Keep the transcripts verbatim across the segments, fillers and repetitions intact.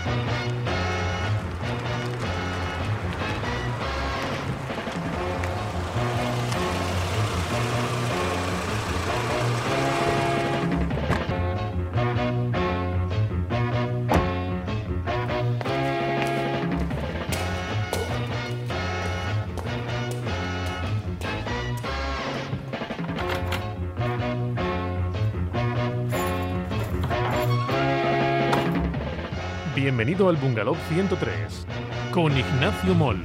Bienvenido al Bungalow ciento tres, con Ignacio Moll.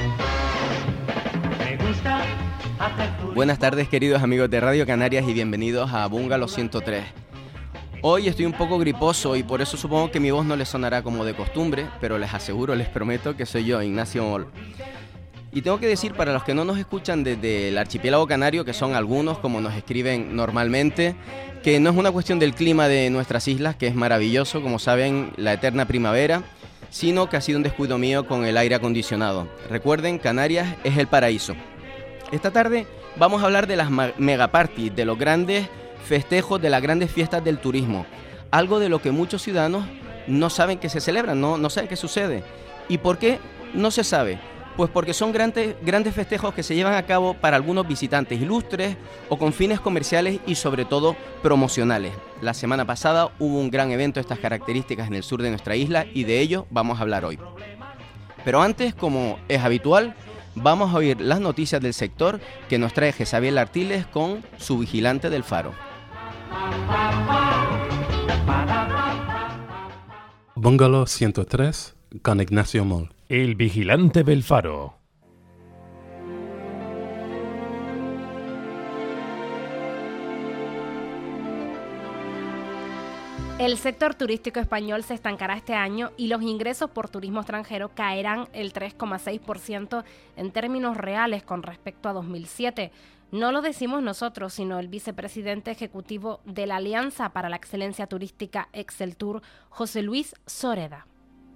Buenas tardes, queridos amigos de Radio Canarias, y bienvenidos a Bungalow ciento tres. Hoy estoy un poco griposo y por eso supongo que mi voz no les sonará como de costumbre, pero les aseguro, les prometo que soy yo, Ignacio Moll. Y tengo que decir, para los que no nos escuchan desde el archipiélago canario, que son algunos, como nos escriben normalmente, que no es una cuestión del clima de nuestras islas, que es maravilloso, como saben, la eterna primavera, sino que ha sido un descuido mío con el aire acondicionado. Recuerden, Canarias es el paraíso. Esta tarde vamos a hablar de las megaparties, de los grandes festejos, de las grandes fiestas del turismo, algo de lo que muchos ciudadanos no saben que se celebran, no, no saben qué sucede. ¿Y por qué no se sabe? Pues porque son grandes, grandes festejos que se llevan a cabo para algunos visitantes ilustres o con fines comerciales y sobre todo promocionales. La semana pasada hubo un gran evento de estas características en el sur de nuestra isla y de ello vamos a hablar hoy. Pero antes, como es habitual, vamos a oír las noticias del sector que nos trae Jezabel Artiles con su vigilante del faro. Bungalow ciento tres con Ignacio Moll. El vigilante del faro. El sector turístico español se estancará este año y los ingresos por turismo extranjero caerán el tres coma seis por ciento en términos reales con respecto a dos mil siete. No lo decimos nosotros, sino el vicepresidente ejecutivo de la Alianza para la Excelencia Turística Exceltur, José Luis Soreda.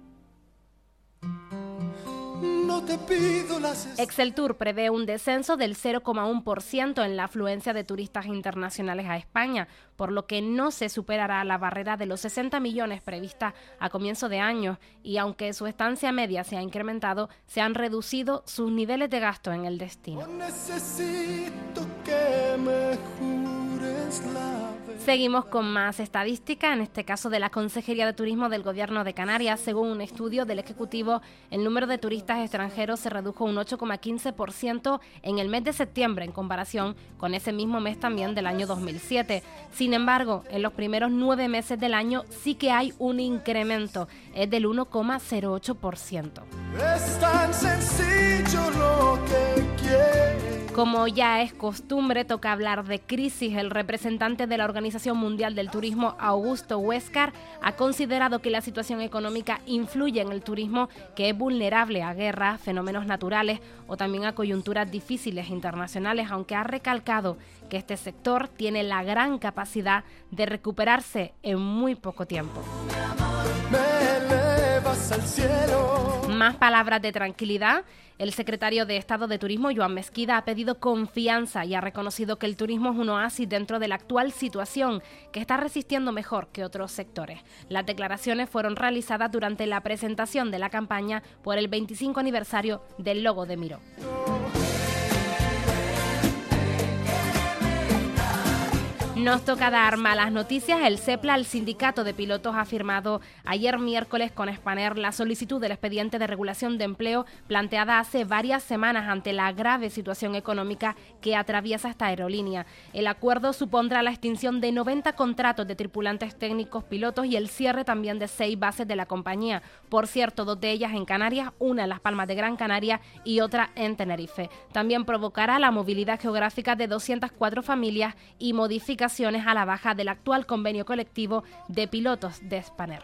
No te pido las... Exceltur prevé un descenso del cero coma uno por ciento en la afluencia de turistas internacionales a España, por lo que no se superará la barrera de los sesenta millones prevista a comienzo de año, y aunque su estancia media se ha incrementado, se han reducido sus niveles de gasto en el destino. Necesito que me jures la... Seguimos con más estadística, en este caso de la Consejería de Turismo del Gobierno de Canarias. Según un estudio del Ejecutivo, el número de turistas extranjeros se redujo un ocho coma quince por ciento en el mes de septiembre en comparación con ese mismo mes también del año dos mil siete. Sin embargo, en los primeros nueve meses del año sí que hay un incremento, es del uno coma cero ocho por ciento. Es tan sencillo lo que quiere. Como ya es costumbre, toca hablar de crisis. El representante de la Organización Mundial del Turismo, Augusto Huéscar, ha considerado que la situación económica influye en el turismo, que es vulnerable a guerras, fenómenos naturales o también a coyunturas difíciles internacionales, aunque ha recalcado que este sector tiene la gran capacidad de recuperarse en muy poco tiempo. Más palabras de tranquilidad. El secretario de Estado de Turismo, Joan Mesquida, ha pedido confianza y ha reconocido que el turismo es un oasis dentro de la actual situación, que está resistiendo mejor que otros sectores. Las declaraciones fueron realizadas durante la presentación de la campaña por el veinticinco aniversario del logo de Miró. Nos toca dar malas noticias. El CEPLA, el sindicato de pilotos, ha firmado ayer miércoles con Spanair la solicitud del expediente de regulación de empleo planteada hace varias semanas ante la grave situación económica que atraviesa esta aerolínea. El acuerdo supondrá la extinción de noventa contratos de tripulantes técnicos pilotos y el cierre también de seis bases de la compañía. Por cierto, dos de ellas en Canarias, una en Las Palmas de Gran Canaria y otra en Tenerife. También provocará la movilidad geográfica de doscientas cuatro familias y modificaciones a la baja del actual convenio colectivo de pilotos de Spanair.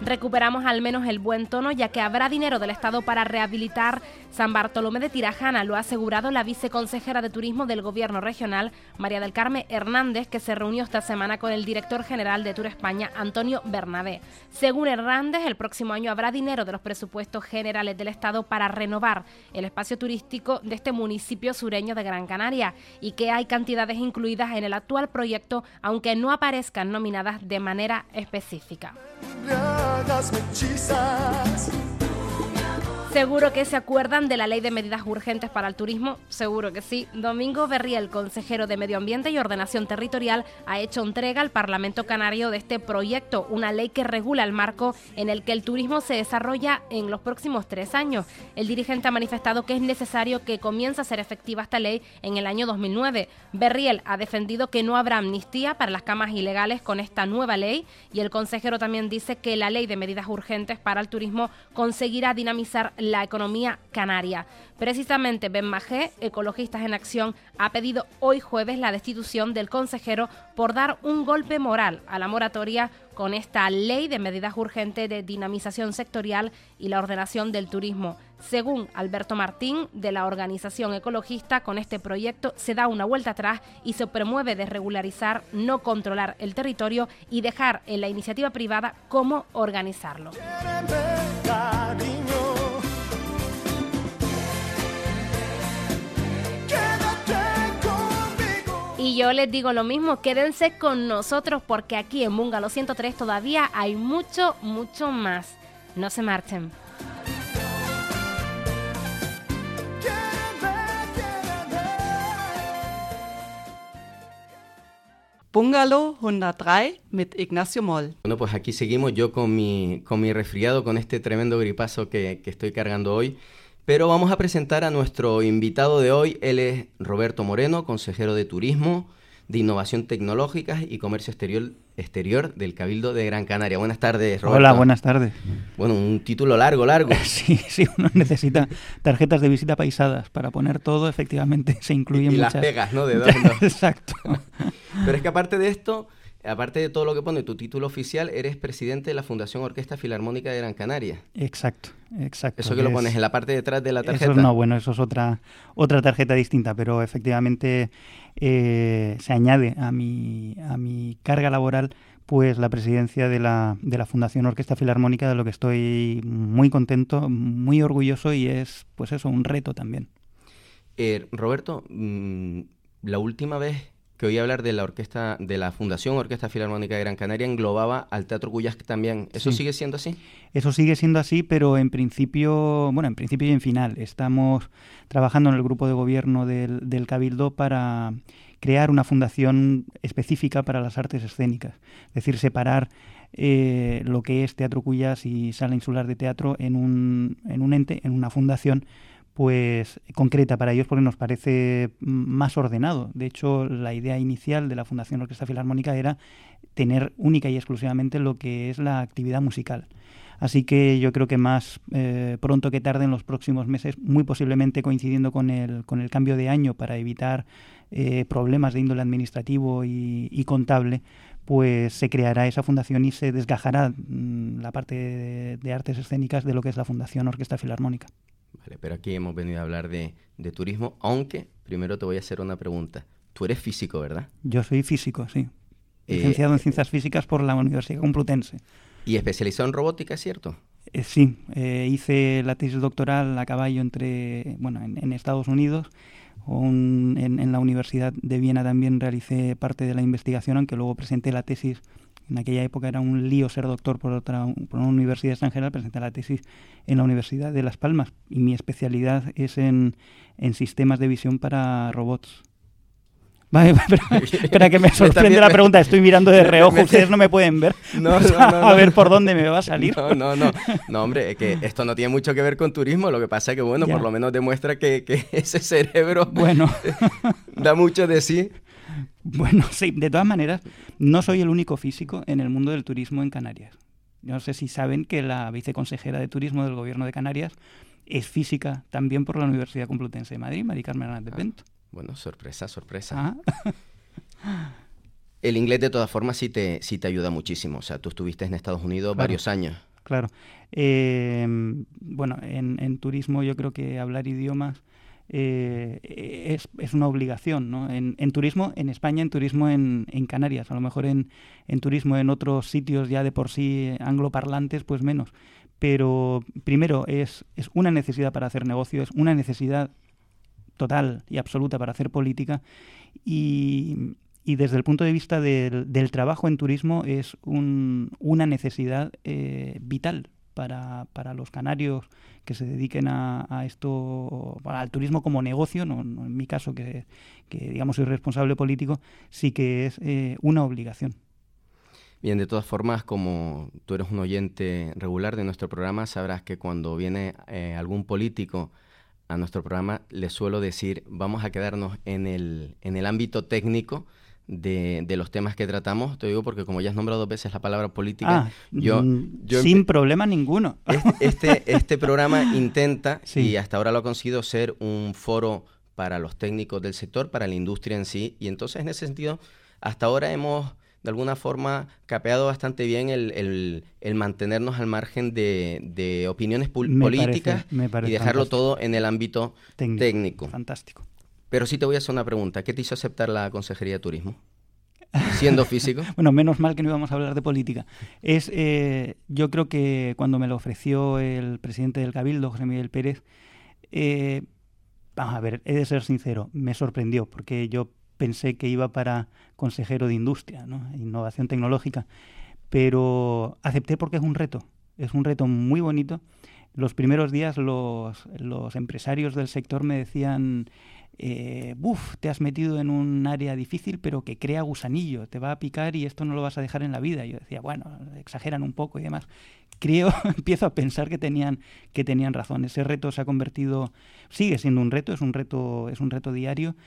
recuperamos al menos el buen tono, ya que habrá dinero del Estado para rehabilitar San Bartolomé de Tirajana, lo ha asegurado la viceconsejera de Turismo del Gobierno regional, María del Carmen Hernández, que se reunió esta semana con el director general de Tour España, Antonio Bernabé. Según Hernández, el próximo año habrá dinero de los presupuestos generales del Estado para renovar el espacio turístico de este municipio sureño de Gran Canaria y que hay cantidades incluidas en el actual proyecto, aunque no aparezcan nominadas de manera específica. Seguro que se acuerdan de la Ley de Medidas Urgentes para el Turismo, seguro que sí. Domingo Berriel, consejero de Medio Ambiente y Ordenación Territorial, ha hecho entrega al Parlamento Canario de este proyecto, una ley que regula el marco en el que el turismo se desarrolla en los próximos tres años. El dirigente ha manifestado que es necesario que comience a ser efectiva esta ley en el año dos mil nueve. Berriel ha defendido que no habrá amnistía para las camas ilegales con esta nueva ley y el consejero también dice que la Ley de Medidas Urgentes para el Turismo conseguirá dinamizar la economía canaria. Precisamente Ben Majé, Ecologistas en Acción, ha pedido hoy jueves la destitución del consejero por dar un golpe moral a la moratoria con esta ley de medidas urgentes de dinamización sectorial y la ordenación del turismo. Según Alberto Martín, de la organización ecologista, con este proyecto se da una vuelta atrás y se promueve desregularizar, no controlar el territorio y dejar en la iniciativa privada cómo organizarlo. Y yo les digo lo mismo, quédense con nosotros porque aquí en Bungalow ciento tres todavía hay mucho, mucho más. No se marchen. Bungalow ciento tres mit Ignacio Moll. Bueno, pues aquí seguimos yo con mi, con mi resfriado, con este tremendo gripazo que, que estoy cargando hoy. Pero vamos a presentar a nuestro invitado de hoy. Él es Roberto Moreno, consejero de Turismo, de Innovación Tecnológica y Comercio Exterior, exterior del Cabildo de Gran Canaria. Buenas tardes, Roberto. Hola, buenas tardes. Bueno, un título largo, largo. Sí, sí, uno necesita tarjetas de visita paisadas para poner todo, efectivamente, se incluyen y muchas... las pegas, ¿no? De dos en dos. Exacto. Pero es que aparte de esto, aparte de todo lo que pone tu título oficial, eres presidente de la Fundación Orquesta Filarmónica de Gran Canaria. Exacto, exacto. Eso que lo pones en la parte de atrás de la tarjeta. Eso no, bueno, eso es otra, otra tarjeta distinta, pero efectivamente eh, se añade a mi, a mi carga laboral pues la presidencia de la, de la Fundación Orquesta Filarmónica, de lo que estoy muy contento, muy orgulloso y es, pues eso, un reto también. Eh, Roberto, mmm, la última vez que oí hablar de la orquesta, de la Fundación Orquesta Filarmónica de Gran Canaria, englobaba al Teatro Cuyasc también. ¿Eso sí sigue siendo así? Eso sigue siendo así, pero en principio, bueno, en principio y en final. Estamos trabajando en el grupo de gobierno del, del Cabildo para crear una fundación específica para las artes escénicas. Es decir, separar eh, lo que es Teatro Cuyasc y Sala Insular de Teatro en un, en un ente, en una fundación pues concreta para ellos porque nos parece más ordenado. De hecho, la idea inicial de la Fundación Orquesta Filarmónica era tener única y exclusivamente lo que es la actividad musical. Así que yo creo que más eh, pronto que tarde, en los próximos meses, muy posiblemente coincidiendo con el, con el cambio de año para evitar eh, problemas de índole administrativo y, y contable, pues se creará esa fundación y se desgajará mmm, la parte de, de artes escénicas de lo que es la Fundación Orquesta Filarmónica. Vale, pero aquí hemos venido a hablar de, de turismo, aunque primero te voy a hacer una pregunta. Tú eres físico, ¿verdad? Yo soy físico, sí. Licenciado eh, en Ciencias Físicas por la Universidad Complutense. ¿Y especializado en robótica, cierto? Eh, sí, eh, hice la tesis doctoral a caballo entre, bueno, en, en Estados Unidos. Un, en, en la Universidad de Viena también realicé parte de la investigación, aunque luego presenté la tesis. En aquella época era un lío ser doctor por otra por una universidad extranjera, presenté la tesis en la Universidad de Las Palmas y mi especialidad es en, en sistemas de visión para robots. Vale, pero, espera que me sorprende la pregunta, estoy mirando de reojo, ustedes no me pueden ver. No, no, no, a ver por dónde me va a salir. No, no, no, no, hombre, es que esto no tiene mucho que ver con turismo, lo que pasa es que, bueno, ya. por lo menos demuestra que, que ese cerebro bueno. da mucho de sí. Bueno, sí, de todas maneras, no soy el único físico en el mundo del turismo en Canarias. No sé si saben que la viceconsejera de Turismo del Gobierno de Canarias es física también por la Universidad Complutense de Madrid, Mari Carmen Hernández ah, Bento. Bueno, sorpresa, sorpresa. Ah. El inglés, de todas formas, sí te, sí te ayuda muchísimo. O sea, tú estuviste en Estados Unidos claro. varios años. claro. Eh, bueno, en, en turismo yo creo que hablar idiomas eh, es, es una obligación, ¿no? En, en turismo en España, en turismo en, en Canarias, a lo mejor en, en turismo en otros sitios ya de por sí angloparlantes, pues menos. Pero primero es, es una necesidad para hacer negocio, es una necesidad total y absoluta para hacer política, y, y desde el punto de vista del, del trabajo en turismo es un, una necesidad eh, vital para, para los canarios que se dediquen a, a esto, al turismo como negocio, no, no en mi caso que, que digamos soy responsable político, sí que es eh, una obligación. Bien, de todas formas, como tú eres un oyente regular de nuestro programa, sabrás que cuando viene eh, algún político a nuestro programa, le suelo decir, vamos a quedarnos en el, en el ámbito técnico de, de los temas que tratamos. Te digo porque como ya has nombrado dos veces la palabra política, ah, yo, yo... Sin problema ninguno. Este, este, este programa intenta, sí. y hasta ahora lo ha conseguido, ser un foro para los técnicos del sector, para la industria en sí, y entonces en ese sentido, hasta ahora hemos de alguna forma capeado bastante bien el, el, el mantenernos al margen de, de opiniones pol- me políticas parece, me parece y dejarlo fantástico. todo en el ámbito técnico. técnico. Fantástico. Pero sí te voy a hacer una pregunta. ¿Qué te hizo aceptar la Consejería de Turismo? Siendo físico. Bueno, menos mal que no íbamos a hablar de política. Es, eh, yo creo que cuando me lo ofreció el presidente del Cabildo, José Miguel Pérez, eh, vamos a ver, he de ser sincero, me sorprendió, porque yo pensé que iba para consejero de industria, ¿no? Innovación tecnológica, pero acepté porque es un reto, es un reto muy bonito. Los primeros días los, los empresarios del sector me decían, eh, buf, te has metido en un área difícil pero que crea gusanillo, te va a picar y esto no lo vas a dejar en la vida. Y yo decía, bueno, exageran un poco y demás. Creo, empiezo a pensar que tenían, que tenían razón. Ese reto se ha convertido, sigue siendo un reto, es un reto, es un reto diario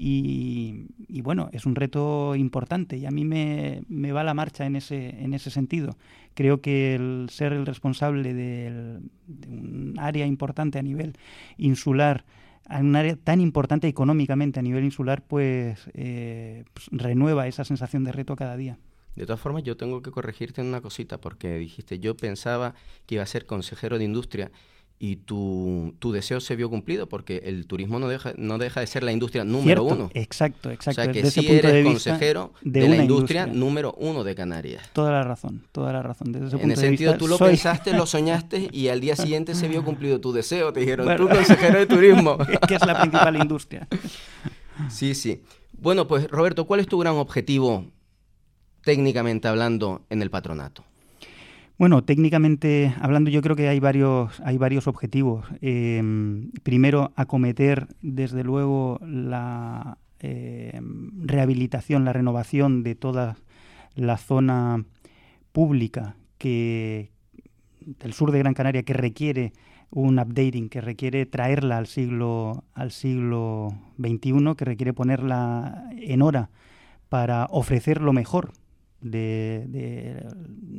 y, y bueno, es un reto importante y a mí me, me va la marcha en ese, en ese sentido. Creo que el ser el responsable del, de un área importante a nivel insular, en un área tan importante económicamente a nivel insular, pues, eh, pues renueva esa sensación de reto cada día. De todas formas, yo tengo que corregirte en una cosita, porque dijiste, yo pensaba que iba a ser consejero de industria y tu, tu deseo se vio cumplido, porque el turismo no deja, no deja de ser la industria número Cierto, uno. Exacto, exacto. O sea, que desde sí ese punto eres de vista consejero de, de una la industria, industria número uno de Canarias. Toda la razón, toda la razón. Desde ese en punto ese de sentido, vista, tú lo soy... pensaste, lo soñaste y al día siguiente se vio cumplido tu deseo. Te dijeron, Bueno, tú consejero de turismo. que es la principal industria. Sí, sí. Bueno, pues Roberto, ¿cuál es tu gran objetivo técnicamente hablando en el patronato? Bueno, técnicamente hablando, yo creo que hay varios, hay varios objetivos. Eh, primero, acometer, desde luego, la eh, rehabilitación, la renovación de toda la zona pública que, del sur de Gran Canaria, que requiere un updating, que requiere traerla al siglo, al siglo veintiuno, que requiere ponerla en hora para ofrecer lo mejor de, de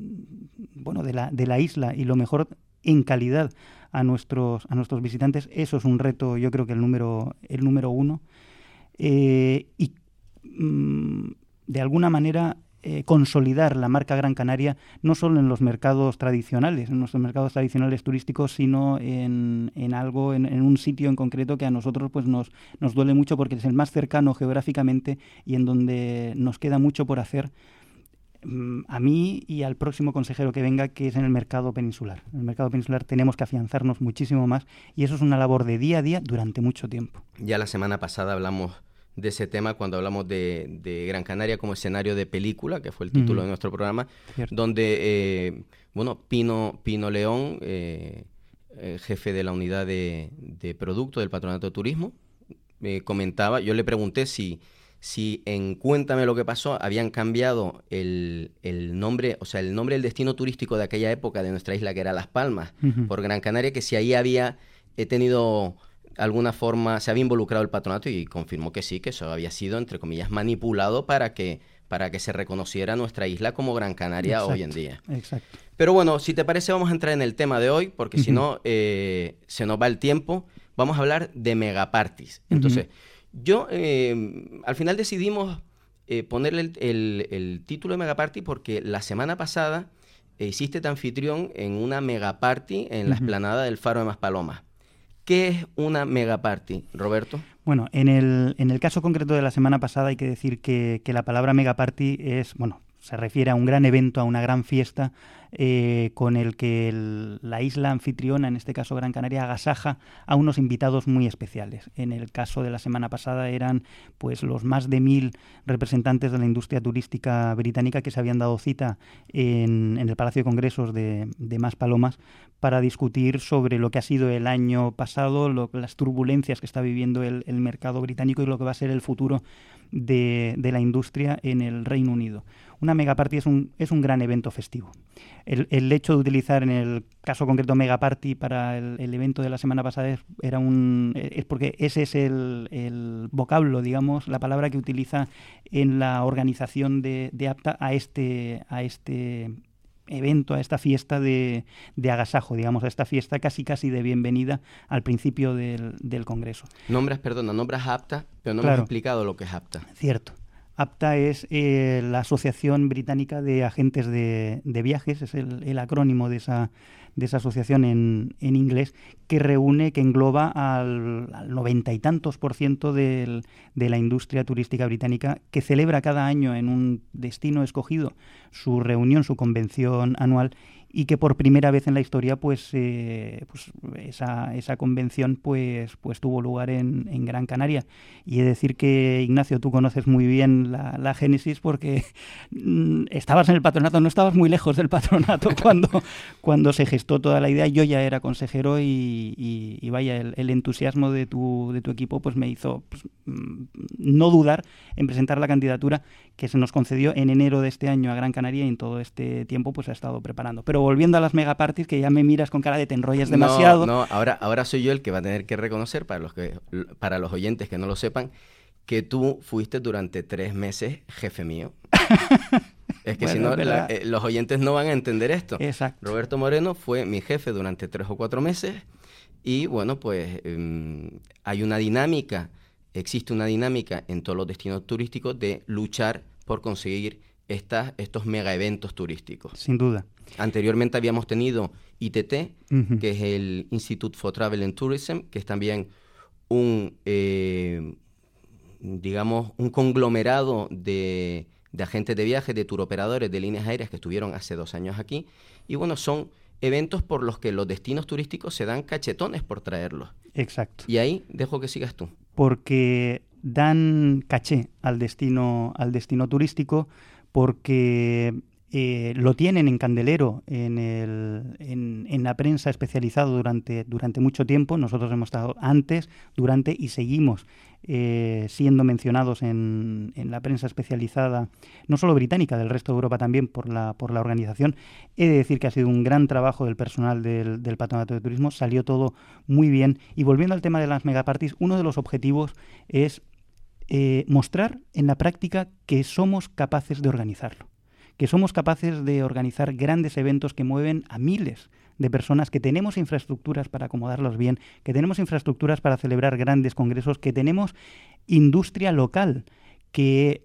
bueno de la de la isla y lo mejor en calidad a nuestros a nuestros visitantes. Eso es un reto, yo creo que el número el número uno, eh, y mm, de alguna manera eh, consolidar la marca Gran Canaria no solo en los mercados tradicionales, en nuestros mercados tradicionales turísticos, sino en, en algo, en, en un sitio en concreto que a nosotros pues nos, nos duele mucho porque es el más cercano geográficamente y en donde nos queda mucho por hacer, a mí y al próximo consejero que venga, que es en el mercado peninsular. En el mercado peninsular tenemos que afianzarnos muchísimo más y eso es una labor de día a día durante mucho tiempo. Ya la semana pasada hablamos de ese tema cuando hablamos de, de Gran Canaria como escenario de película, que fue el título uh-huh. de nuestro programa, Cierto. donde, eh, bueno, Pino, Pino León, eh, eh, jefe de la unidad de, de producto del Patronato de Turismo, me comentaba, yo le pregunté si... si en Cuéntame lo que pasó habían cambiado el, el nombre, o sea, el nombre del destino turístico de aquella época de nuestra isla, que era Las Palmas, uh-huh. por Gran Canaria, que si ahí había he tenido alguna forma, se había involucrado el patronato, y confirmó que sí, que eso había sido, entre comillas, manipulado para que, para que se reconociera nuestra isla como Gran Canaria exacto, hoy en día. Exacto. Pero bueno, si te parece, vamos a entrar en el tema de hoy, porque uh-huh. si no, eh, se nos va el tiempo. Vamos a hablar de megaparties. Entonces... Uh-huh. Yo, eh, al final decidimos eh, ponerle el, el, el título de Megaparty porque la semana pasada hiciste de anfitrión en una mega party en la uh-huh. explanada del Faro de Maspalomas. ¿Qué es una mega party, Roberto? Bueno, en el, en el caso concreto de la semana pasada hay que decir que, que la palabra mega party es, bueno, se refiere a un gran evento, a una gran fiesta eh, con el que el, la isla anfitriona, en este caso Gran Canaria, agasaja a unos invitados muy especiales. En el caso de la semana pasada eran pues los más de mil representantes de la industria turística británica que se habían dado cita en, en el Palacio de Congresos de, de Maspalomas para discutir sobre lo que ha sido el año pasado, lo, las turbulencias que está viviendo el, el mercado británico y lo que va a ser el futuro de, de la industria en el Reino Unido. Una megaparty es un, es un gran evento festivo. El, el hecho de utilizar en el caso concreto megaparty para el, el evento de la semana pasada es, era un, es porque ese es el, el vocablo, digamos, la palabra que utiliza en la organización de, de APTA a este, a este evento, a esta fiesta de, de agasajo, digamos, a esta fiesta casi casi de bienvenida al principio del, del Congreso. Nombras, perdona, nombras APTA, pero no claro. me has explicado lo que es APTA. Cierto. APTA es eh, la Asociación Británica de Agentes de, de Viajes, es el, el acrónimo de esa, de esa asociación en, en inglés, que reúne, que engloba al, al noventa y tantos por ciento del, de la industria turística británica, que celebra cada año en un destino escogido su reunión, su convención anual, y que por primera vez en la historia pues, eh, pues esa, esa convención pues, pues tuvo lugar en, en Gran Canaria. Y he de decir que, Ignacio, tú conoces muy bien la, la génesis porque mm, estabas en el patronato, no estabas muy lejos del patronato cuando, cuando se gestó toda la idea. Yo ya era consejero y, y, y vaya, el, el entusiasmo de tu, de tu equipo pues me hizo pues, no dudar en presentar la candidatura que se nos concedió en enero de este año a Gran Canaria, y en todo este tiempo pues ha estado preparando. Pero volviendo a las megaparties, que ya me miras con cara de te enrollas demasiado. No, no, ahora, ahora soy yo el que va a tener que reconocer, para los que, para los oyentes que no lo sepan, que tú fuiste durante tres meses jefe mío. Es que bueno, si no, la, eh, los oyentes no van a entender esto. Exacto. Roberto Moreno fue mi jefe durante tres o cuatro meses y bueno, pues um, hay una dinámica, existe una dinámica en todos los destinos turísticos de luchar por conseguir estas, estos mega eventos turísticos. Sin duda. Anteriormente habíamos tenido I T T, uh-huh. que es el Institute for Travel and Tourism, que es también un, eh, digamos, un conglomerado de, de agentes de viajes, de turoperadores, de líneas aéreas que estuvieron hace dos años aquí. Y bueno, son eventos por los que los destinos turísticos se dan cachetones por traerlos. Exacto. Y ahí dejo que sigas tú. Porque dan caché al destino, al destino turístico, porque eh, lo tienen en candelero en, el, en, en la prensa especializada durante, durante mucho tiempo. Nosotros hemos estado antes, durante y seguimos eh, siendo mencionados en, en la prensa especializada, no solo británica, del resto de Europa también, por la, por la organización. He de decir que ha sido un gran trabajo del personal del, del Patronato de Turismo, salió todo muy bien. Y volviendo al tema de las megaparties, uno de los objetivos es Eh, mostrar en la práctica que somos capaces de organizarlo, que somos capaces de organizar grandes eventos que mueven a miles de personas, que tenemos infraestructuras para acomodarlos bien, que tenemos infraestructuras para celebrar grandes congresos, que tenemos industria local que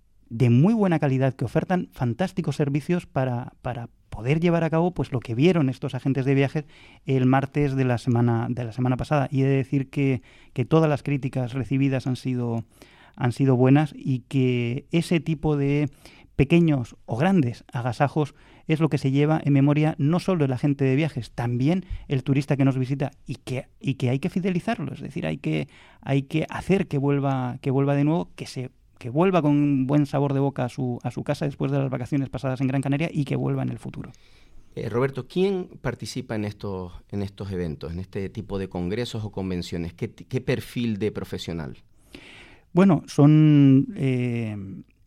de muy buena calidad, que ofertan fantásticos servicios para, para poder llevar a cabo pues lo que vieron estos agentes de viajes el martes de la semana de la semana pasada. Y he de decir que, que todas las críticas recibidas han sido, han sido buenas, y que ese tipo de pequeños o grandes agasajos es lo que se lleva en memoria no solo el agente de viajes, también el turista que nos visita, y que, y que hay que fidelizarlo, es decir, hay que, hay que hacer que vuelva, que vuelva de nuevo, que se que vuelva con un buen sabor de boca a su, a su casa después de las vacaciones pasadas en Gran Canaria, y que vuelva en el futuro. Eh, Roberto, ¿quién participa en estos, en estos eventos, en este tipo de congresos o convenciones? ¿Qué, qué perfil de profesional? Bueno, son eh,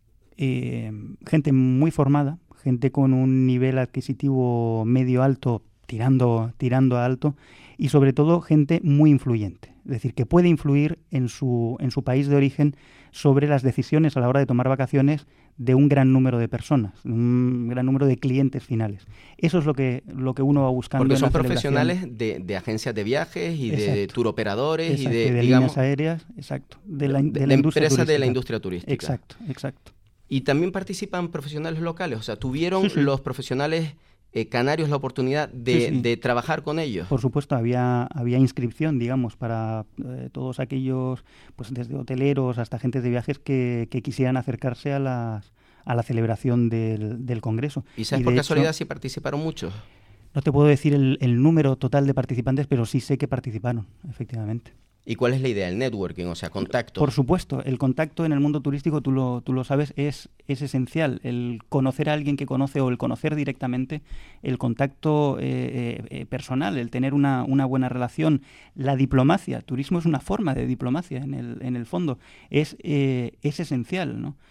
eh, gente muy formada, gente con un nivel adquisitivo medio alto, tirando, tirando a alto, y sobre todo gente muy influyente. Es decir, que puede influir en su, en su país de origen sobre las decisiones a la hora de tomar vacaciones de un gran número de personas, un gran número de clientes finales. Eso es lo que, lo que uno va buscando. Porque en son la profesionales de, de agencias de viajes y exacto, de turoperadores exacto, y de, de digamos, líneas aéreas, exacto, de la, de de la la industria empresa turística. de la industria turística. Exacto, exacto. Y también participan profesionales locales, o sea, tuvieron sí, sí. los profesionales eh, canarios la oportunidad de, sí, sí. de trabajar con ellos? Por supuesto, había, había inscripción, digamos, para eh, todos aquellos, pues desde hoteleros hasta agentes de viajes que, que quisieran acercarse a las a la celebración del, del Congreso. ¿Y sabes y por de casualidad hecho, si participaron muchos? No te puedo decir el, el número total de participantes, pero sí sé que participaron, efectivamente. ¿Y cuál es la idea? El networking, o sea, contacto. Por supuesto, el contacto en el mundo turístico, tú lo, tú lo sabes, es, es esencial. El conocer a alguien que conoce o el conocer directamente, el contacto eh, eh, personal, el tener una, una buena relación, la diplomacia. Turismo es una forma de diplomacia en el, en el fondo. Es, eh, es esencial, ¿no?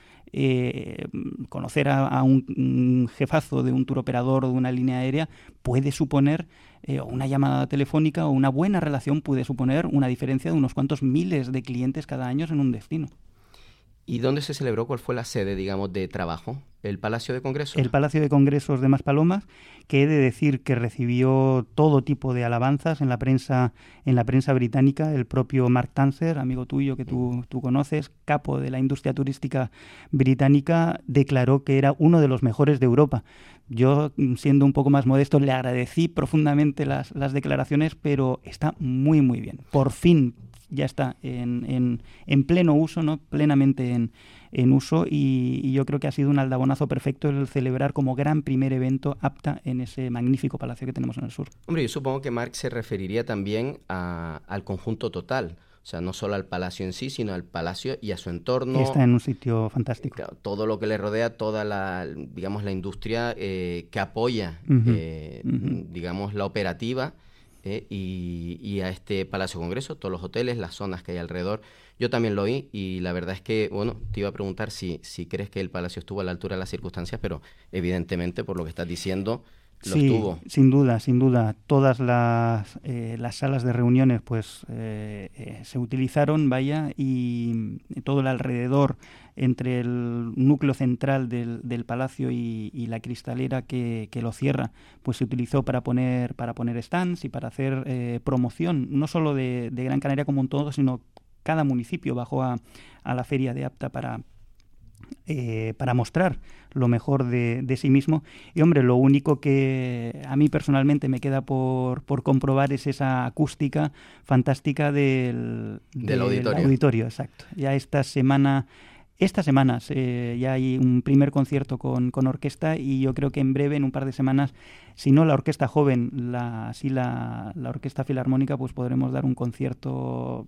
Eh, conocer a, a un, un jefazo de un turoperador o de una línea aérea puede suponer, eh, una llamada telefónica o una buena relación puede suponer una diferencia de unos cuantos miles de clientes cada año en un destino. ¿Y dónde se celebró? ¿Cuál fue la sede, digamos, de trabajo? ¿El Palacio de Congresos? El Palacio de Congresos de Maspalomas, que he de decir que recibió todo tipo de alabanzas en la prensa en la prensa británica. El propio Mark Tanzer, amigo tuyo que tú, tú conoces, capo de la industria turística británica, declaró que era uno de los mejores de Europa. Yo, siendo un poco más modesto, le agradecí profundamente las, las declaraciones, pero está muy, muy bien. Por fin ya está en, en, en pleno uso, ¿no? Plenamente en, en uso y, y yo creo que ha sido un aldabonazo perfecto el celebrar como gran primer evento APTA en ese magnífico palacio que tenemos en el sur. Hombre, yo supongo que Marc se referiría también a, al conjunto total, o sea, no solo al palacio en sí, sino al palacio y a su entorno. Está en un sitio fantástico. Claro, todo lo que le rodea, toda la, digamos, la industria eh, que apoya, uh-huh. eh, uh-huh. digamos, la operativa. Eh, y, y a este Palacio Congreso, todos los hoteles, las zonas que hay alrededor. Yo también lo vi y la verdad es que, bueno, te iba a preguntar si, si crees que el Palacio estuvo a la altura de las circunstancias, pero evidentemente, por lo que estás diciendo, lo sí, estuvo. Sin duda, sin duda. Todas las, eh, las salas de reuniones pues eh, eh, se utilizaron, vaya, y todo el alrededor entre el núcleo central del, del palacio y, y la cristalera que, que lo cierra, pues se utilizó para poner para poner stands y para hacer eh, promoción, no solo de, de Gran Canaria como un todo, sino cada municipio bajó a, a la feria de APTA para, eh, para mostrar lo mejor de, de sí mismo. Y hombre, lo único que a mí personalmente me queda por, por comprobar es esa acústica fantástica del, del, del auditorio. auditorio. Exacto. Ya esta semana... Estas semanas eh, ya hay un primer concierto con, con orquesta y yo creo que en breve, en un par de semanas, si no la orquesta joven, la, sí la, la orquesta filarmónica, pues podremos dar un concierto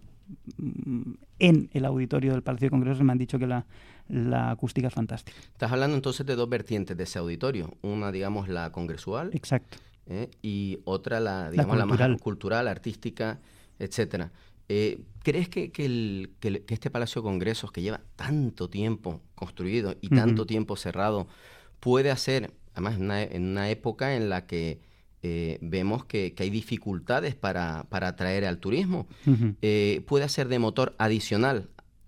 en el auditorio del Palacio de Congresos. Me han dicho que la, la acústica es fantástica. Estás hablando entonces de dos vertientes de ese auditorio. Una, digamos, la congresual. Exacto. Eh, y otra, la, digamos, la cultural, la más cultural, artística, etcétera. Eh, ¿Crees que, que, el, que, el, que este Palacio de Congresos, que lleva tanto tiempo construido y tanto uh-huh. tiempo cerrado, puede hacer, además en una, en una época en la que eh, vemos que, que hay dificultades para, para atraer al turismo, uh-huh. eh, puede ser de motor adicional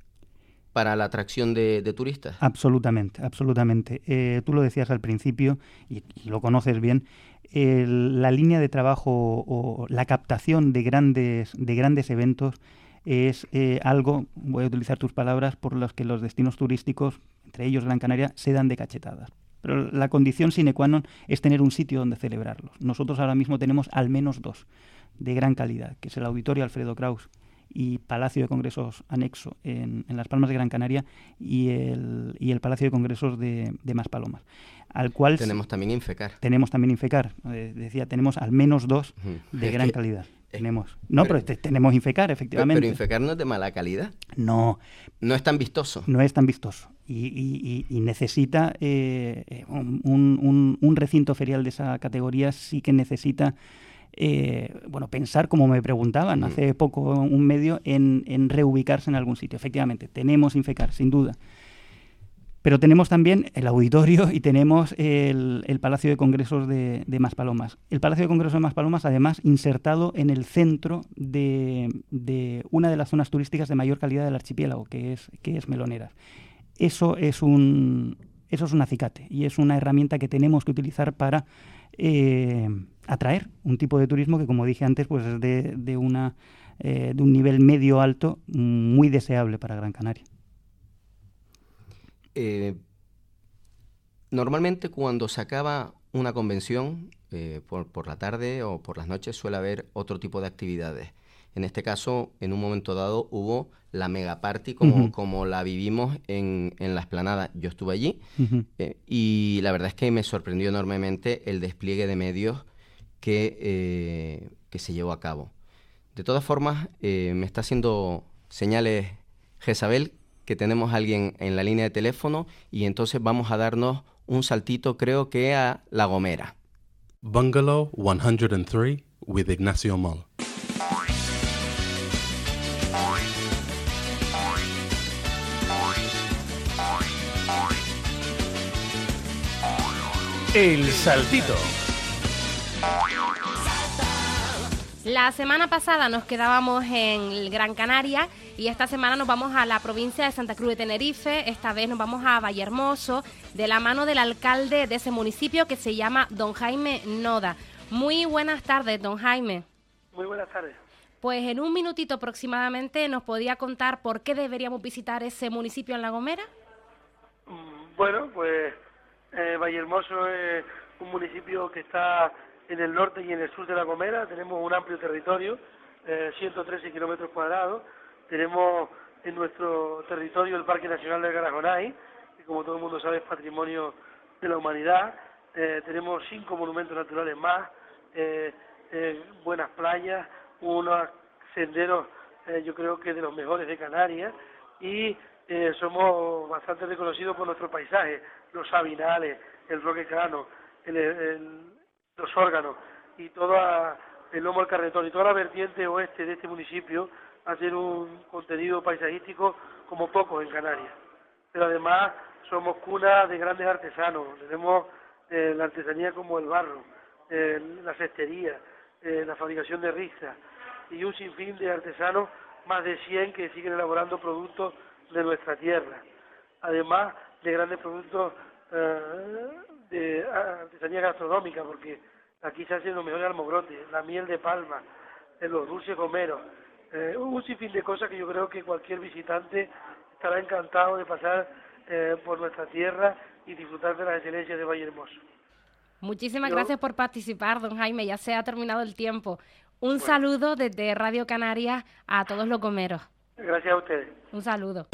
para la atracción de, de turistas? Absolutamente, absolutamente. Eh, tú lo decías al principio, y, y lo conoces bien, el, la línea de trabajo o, o la captación de grandes, de grandes eventos es eh, algo, voy a utilizar tus palabras, por los que los destinos turísticos, entre ellos Gran Canaria, se dan de cachetadas. Pero la condición sine qua non es tener un sitio donde celebrarlos. Nosotros ahora mismo tenemos al menos dos de gran calidad, que es el Auditorio Alfredo Kraus y Palacio de Congresos anexo en, en Las Palmas de Gran Canaria y el, y el Palacio de Congresos de, de Maspalomas. Al cual tenemos también Infecar. Tenemos también Infecar. Eh, decía, tenemos al menos dos uh-huh. de es gran que, calidad. Tenemos. No, pero, pero tenemos Infecar, efectivamente. Pero, pero Infecar no es de mala calidad. No. No es tan vistoso. No es tan vistoso. Y, y, y necesita eh, un, un, un recinto ferial de esa categoría, sí que necesita Eh, bueno, pensar, como me preguntaban mm. hace poco un medio, en, en reubicarse en algún sitio. Efectivamente, tenemos Infecar, sin duda. Pero tenemos también el auditorio y tenemos el, el Palacio de Congresos de, de Maspalomas. El Palacio de Congresos de Maspalomas, además, insertado en el centro de, de una de las zonas turísticas de mayor calidad del archipiélago, que es, que es Meloneras. Eso es un, eso es un acicate y es una herramienta que tenemos que utilizar para Eh, atraer un tipo de turismo que, como dije antes, pues es de, de, una, eh, de un nivel medio alto muy deseable para Gran Canaria. Eh, normalmente cuando se acaba una convención, eh, por, por la tarde o por las noches suele haber otro tipo de actividades. En este caso, en un momento dado, hubo la mega party como, uh-huh. como la vivimos en, en la Explanada. Yo estuve allí uh-huh. eh, y la verdad es que me sorprendió enormemente el despliegue de medios que, eh, que se llevó a cabo. De todas formas, eh, me está haciendo señales Jezabel que tenemos a alguien en la línea de teléfono y entonces vamos a darnos un saltito, creo que a La Gomera. Bungalow ciento tres with Ignacio Moll. El saltito. La semana pasada nos quedábamos en Gran Canaria y esta semana nos vamos a la provincia de Santa Cruz de Tenerife. Esta vez nos vamos a Vallehermoso de la mano del alcalde de ese municipio que se llama don Jaime Noda. Muy buenas tardes, don Jaime. Muy buenas tardes. Pues en un minutito aproximadamente nos podía contar por qué deberíamos visitar ese municipio en La Gomera. Bueno, pues eh, Vallehermoso es un municipio que está en el norte y en el sur de La Gomera. Tenemos un amplio territorio, eh, ciento trece kilómetros cuadrados. Tenemos en nuestro territorio el Parque Nacional del Garajonay, que como todo el mundo sabe es patrimonio de la humanidad. Eh, tenemos cinco monumentos naturales más, eh, eh, buenas playas, unos senderos eh, yo creo que de los mejores de Canarias, y eh, somos bastante reconocidos por nuestro paisaje, los sabinales, el roque cano, el, el, los órganos y todo el lomo al carretón y toda la vertiente oeste de este municipio hacer un contenido paisajístico como pocos en Canarias. Pero además somos cuna de grandes artesanos, tenemos eh, la artesanía como el barro, eh, la cestería, eh, la fabricación de rizas y un sinfín de artesanos, más de cien que siguen elaborando productos de nuestra tierra, además de grandes productos eh, de artesanía gastronómica, porque aquí se hacen los mejores almogrotes, la miel de palma, eh, los dulces gomeros, eh, un sinfín de cosas que yo creo que cualquier visitante estará encantado de pasar eh, por nuestra tierra y disfrutar de las excelencias de Vallehermoso. Muchísimas yo... gracias por participar, don Jaime, ya se ha terminado el tiempo. Un bueno. saludo desde Radio Canarias a todos los gomeros. Gracias a ustedes. Un saludo.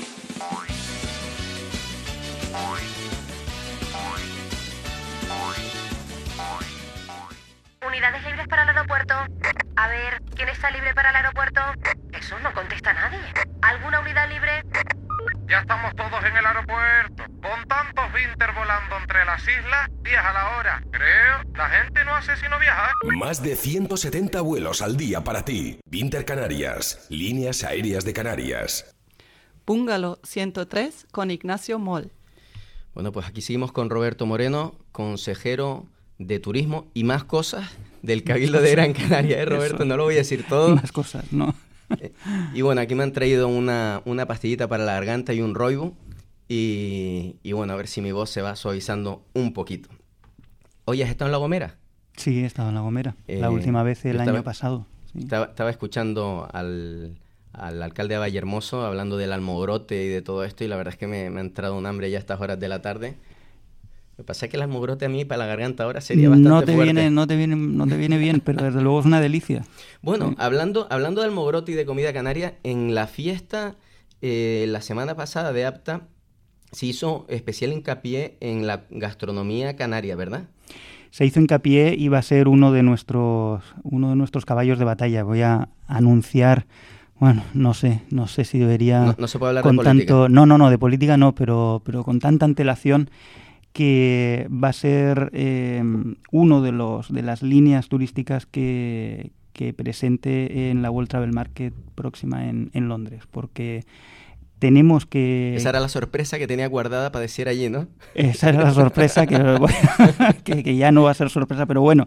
Unidades libres para el aeropuerto. A ver, ¿quién está libre para el aeropuerto? Eso no contesta nadie. ¿Alguna unidad libre? Ya estamos todos en el aeropuerto. Con tantos Vinter volando entre las islas, diez a la hora. Creo, la gente no hace sino viajar. Más de ciento setenta vuelos al día para ti. Vinter Canarias, líneas aéreas de Canarias. Bungalow ciento tres con Ignacio Moll. Bueno, pues aquí seguimos con Roberto Moreno, consejero de turismo y más cosas del Cabildo de Gran Canaria, ¿eh, Roberto? Eso. No lo voy a decir todo. Más cosas, ¿no? Y bueno, aquí me han traído una, una pastillita para la garganta y un roibo. Y, y bueno, a ver si mi voz se va suavizando un poquito. Oye, ¿has estado en La Gomera? Sí, he estado en La Gomera. Eh, la última vez el estaba, año pasado. Sí. Estaba, estaba escuchando al, al alcalde de Vallehermoso hablando del almogrote y de todo esto. Y la verdad es que me, me ha entrado un hambre ya a estas horas de la tarde. Lo que pasa es que el almogrote a mí para la garganta ahora sería bastante no te fuerte. Viene, no, te viene, no te viene bien, pero desde luego es una delicia. Bueno, sí. hablando, hablando de almogrote y de comida canaria, en la fiesta eh, la semana pasada de APTA se hizo especial hincapié en la gastronomía canaria, ¿verdad? Se hizo hincapié y va a ser uno de nuestros, uno de nuestros caballos de batalla. Voy a anunciar... Bueno, no sé, no sé si debería... No, no se puede hablar con de política. Tanto, no, no, no, de política no, pero, pero con tanta antelación que va a ser eh, uno de los de las líneas turísticas que, que presente en la World Travel Market próxima en, en Londres, porque tenemos que... Esa era la sorpresa que tenía guardada para decir allí, ¿no? Esa era la sorpresa, que, bueno, que, que ya no va a ser sorpresa, pero bueno,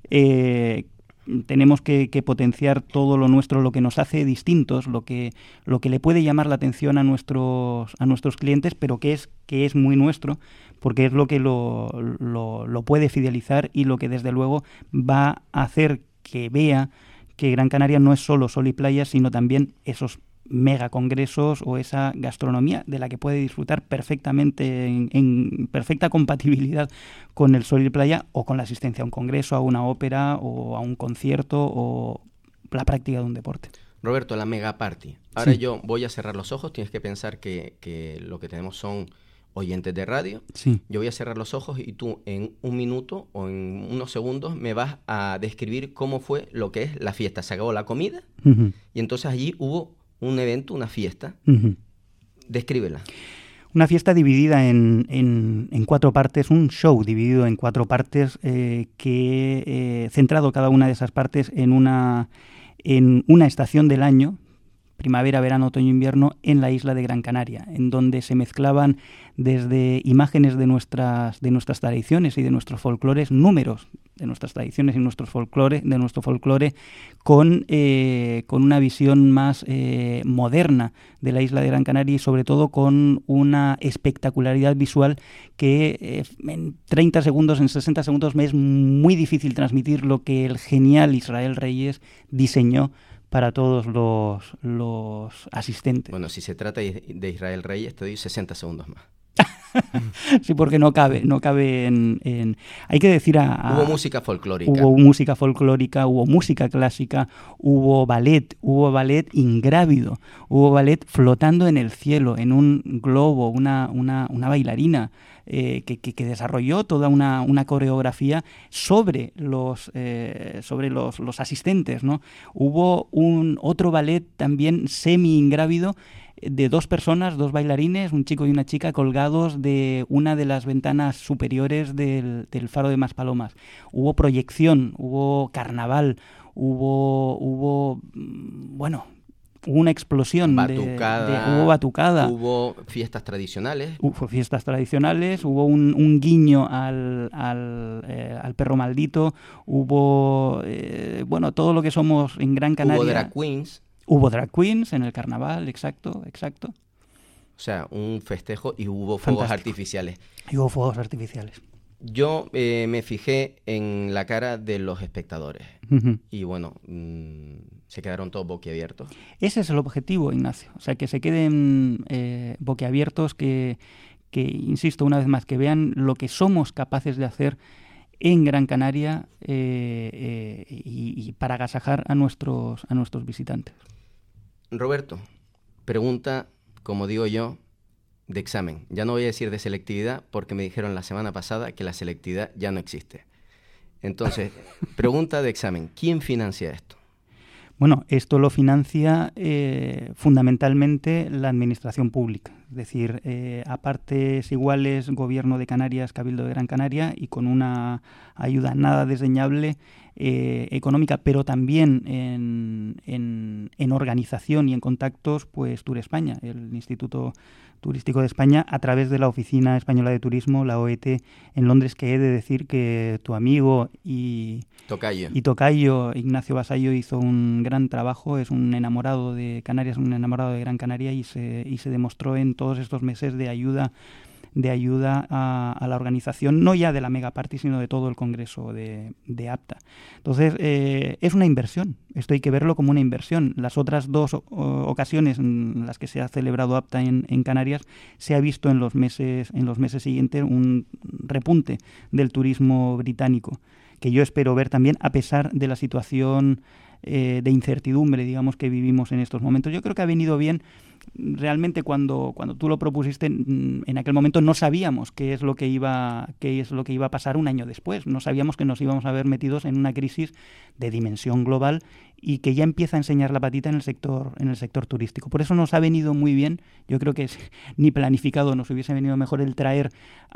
eh, tenemos que, que potenciar todo lo nuestro, lo que nos hace distintos, lo que, lo que le puede llamar la atención a nuestros, a nuestros clientes, pero que es, que es muy nuestro, porque es lo que lo, lo, lo puede fidelizar y lo que desde luego va a hacer que vea que Gran Canaria no es solo sol y playa, sino también esos mega congresos o esa gastronomía de la que puede disfrutar perfectamente en, en perfecta compatibilidad con el sol y playa, o con la asistencia a un congreso, a una ópera o a un concierto o la práctica de un deporte. Roberto, la mega party. Ahora Sí. yo voy a cerrar los ojos, tienes que pensar que, que lo que tenemos son oyentes de radio. Sí. Yo voy a cerrar los ojos y tú en un minuto o en unos segundos me vas a describir cómo fue lo que es la fiesta. Se acabó la comida Uh-huh. y entonces allí hubo un evento, una fiesta. Uh-huh. Descríbela. Una fiesta dividida en, en, en cuatro partes, un show dividido en cuatro partes, eh, que eh, centrado cada una de esas partes en una, en una estación del año, primavera, verano, otoño, invierno, en la isla de Gran Canaria, en donde se mezclaban desde imágenes de nuestras, de nuestras tradiciones y de nuestros folclores, números de nuestras tradiciones y nuestros folclore, de nuestro folclore, con, eh, con una visión más eh, moderna de la isla de Gran Canaria y sobre todo con una espectacularidad visual que eh, en treinta segundos, en sesenta segundos me es muy difícil transmitir lo que el genial Israel Reyes diseñó para todos los, los asistentes. Bueno, si se trata de Israel Reyes, te doy sesenta segundos más. Sí, porque no cabe, no cabe en... en... Hay que decir a, a... Hubo música folclórica. Hubo música folclórica, hubo música clásica, hubo ballet, hubo ballet ingrávido, hubo ballet flotando en el cielo, en un globo, una, una, una bailarina eh, que, que, que desarrolló toda una, una coreografía sobre los, eh, sobre los, los asistentes, ¿no? Hubo un otro ballet también semi-ingrávido de dos personas, dos bailarines, un chico y una chica, colgados de una de las ventanas superiores del, del Faro de Maspalomas. Hubo proyección, hubo carnaval, hubo, hubo bueno, hubo una explosión. Batucada, de, de, hubo batucada. Hubo fiestas tradicionales. Hubo fiestas tradicionales, hubo un, un guiño al, al, eh, al perro maldito, hubo, eh, bueno, todo lo que somos en Gran Canaria. Hubo drag queens. Hubo drag queens en el carnaval, exacto, exacto. O sea, un festejo y hubo fuegos Fantástico. artificiales. Y hubo fuegos artificiales. Yo eh, me fijé en la cara de los espectadores. Uh-huh. Y bueno, mmm, se quedaron todos boquiabiertos. Ese es el objetivo, Ignacio. O sea, que se queden eh, boquiabiertos, que, que, insisto una vez más, que vean lo que somos capaces de hacer en Gran Canaria eh, eh, y, y para agasajar a nuestros, a nuestros visitantes. Roberto, pregunta, como digo yo, de examen. Ya no voy a decir de selectividad porque me dijeron la semana pasada que la selectividad ya no existe. Entonces, pregunta de examen. ¿Quién financia esto? Bueno, esto lo financia eh, fundamentalmente la administración pública. Es decir, eh, a partes iguales, Gobierno de Canarias, Cabildo de Gran Canaria, y con una ayuda nada desdeñable eh, económica, pero también en, en, en organización y en contactos, pues Tour España, el Instituto Turístico de España, a través de la Oficina Española de Turismo, la O E T, en Londres, que he de decir que tu amigo y tocayo, y tocayo Ignacio Vasallo hizo un gran trabajo, es un enamorado de Canarias, un enamorado de Gran Canaria, y se, y se demostró en todos estos meses de ayuda de ayuda a, a la organización, no ya de la Mega Party, sino de todo el Congreso de, de APTA. Entonces, eh, es una inversión. Esto hay que verlo como una inversión. Las otras dos o, ocasiones en las que se ha celebrado APTA en, en Canarias, se ha visto en los meses, en los meses siguientes un repunte del turismo británico, que yo espero ver también a pesar de la situación eh, de incertidumbre, digamos, que vivimos en estos momentos. Yo creo que ha venido bien. Realmente cuando, cuando tú lo propusiste, en aquel momento no sabíamos qué es lo que iba qué es lo que iba a pasar un año después. No sabíamos que nos íbamos a ver metidos en una crisis de dimensión global y que ya empieza a enseñar la patita en el sector en el sector turístico. Por eso nos ha venido muy bien. Yo creo que es, ni planificado nos hubiese venido mejor el traer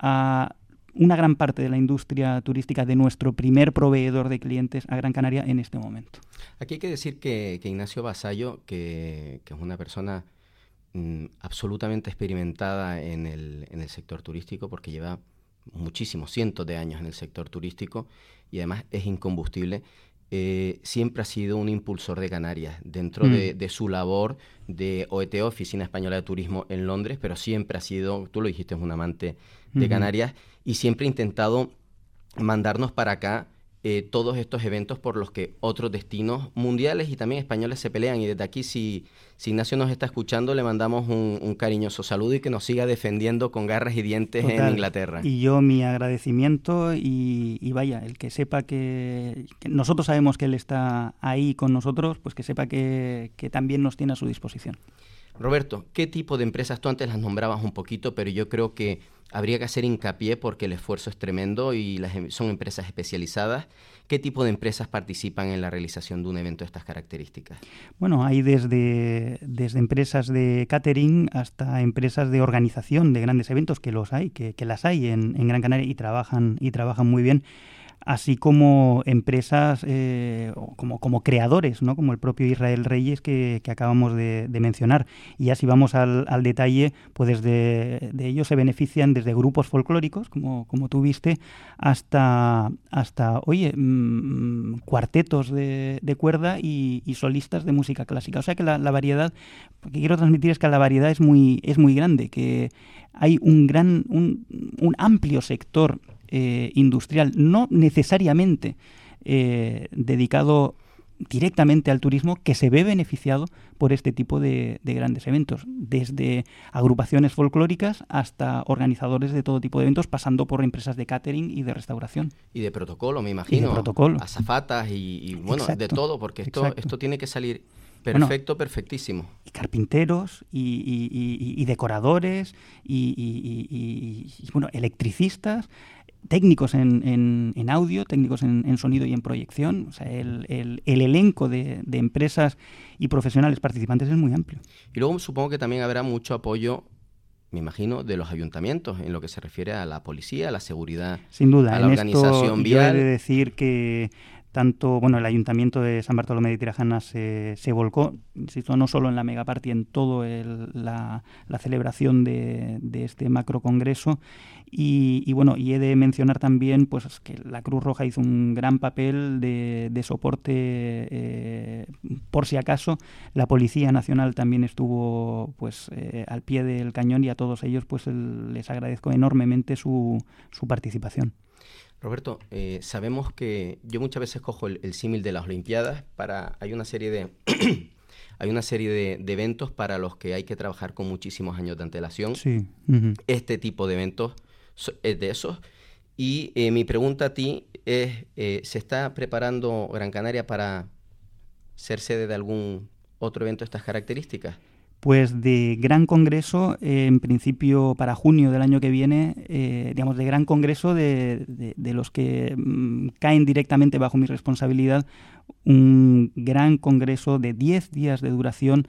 a una gran parte de la industria turística de nuestro primer proveedor de clientes a Gran Canaria en este momento. Aquí hay que decir que, que Ignacio Vasallo, que, que es una persona absolutamente experimentada en el, en el sector turístico, porque lleva muchísimos, cientos de años en el sector turístico y además es incombustible. Eh, siempre ha sido un impulsor de Canarias dentro mm. de, de su labor de O E T, Oficina Española de Turismo en Londres, pero siempre ha sido, tú lo dijiste, es un amante de mm-hmm. Canarias y siempre ha intentado mandarnos para acá eh, todos estos eventos por los que otros destinos mundiales y también españoles se pelean. Y desde aquí, si, si Ignacio nos está escuchando, le mandamos un, un cariñoso saludo y que nos siga defendiendo con garras y dientes Total. en Inglaterra. Y yo mi agradecimiento y, y vaya, el que sepa que, que nosotros sabemos que él está ahí con nosotros, pues que sepa que, que también nos tiene a su disposición. Roberto, ¿qué tipo de empresas? Tú antes las nombrabas un poquito, pero yo creo que habría que hacer hincapié porque el esfuerzo es tremendo y las, son empresas especializadas. ¿Qué tipo de empresas participan en la realización de un evento de estas características? Bueno, hay desde, desde empresas de catering hasta empresas de organización de grandes eventos, que los hay, que, que las hay en, en Gran Canaria y trabajan, y trabajan muy bien. Así como empresas eh, como, como creadores, ¿no? Como el propio Israel Reyes que, que acabamos de, de mencionar. Y ya si vamos al, al detalle, pues de, de ellos se benefician desde grupos folclóricos, como, como tú viste, hasta, hasta oye, mmm, cuartetos de, de cuerda y, y solistas de música clásica. O sea que la, la variedad, lo que quiero transmitir es que la variedad es muy, es muy grande, que hay un gran, un, un amplio sector Eh, industrial, no necesariamente eh, dedicado directamente al turismo, que se ve beneficiado por este tipo de, de grandes eventos, desde agrupaciones folclóricas hasta organizadores de todo tipo de eventos, pasando por empresas de catering y de restauración. Y de protocolo, me imagino. Y de protocolo. Azafatas y, y bueno, exacto, de todo, porque esto, esto tiene que salir perfecto, bueno, perfectísimo. Y carpinteros, y, y, y, y decoradores, y, y, y, y, y bueno, electricistas, técnicos en, en, en audio, técnicos en, en sonido y en proyección. O sea, el, el, el elenco de, de empresas y profesionales participantes es muy amplio. Y luego supongo que también habrá mucho apoyo, me imagino, de los ayuntamientos en lo que se refiere a la policía, a la seguridad, sin duda, a la en organización esto vial. Yo he de decir que tanto, bueno, el Ayuntamiento de San Bartolomé de Tirajana se, se volcó, insisto, no solo en la megaparty, en todo el, la, la celebración de, de este macrocongreso. Y, y bueno, y he de mencionar también pues que la Cruz Roja hizo un gran papel de, de soporte eh, por si acaso. La Policía Nacional también estuvo pues eh, al pie del cañón, y a todos ellos pues el, les agradezco enormemente su, su participación. Roberto, eh, sabemos que yo muchas veces cojo el, el símil de las Olimpiadas para hay una serie de hay una serie de, de eventos para los que hay que trabajar con muchísimos años de antelación. Sí. Uh-huh. Este tipo de eventos es de esos. Y eh, mi pregunta a ti es, eh, ¿se está preparando Gran Canaria para ser sede de algún otro evento de estas características? Pues de gran congreso, eh, en principio para junio del año que viene, eh, digamos, de gran congreso de, de, de los que mmm, caen directamente bajo mi responsabilidad, un gran congreso de diez días de duración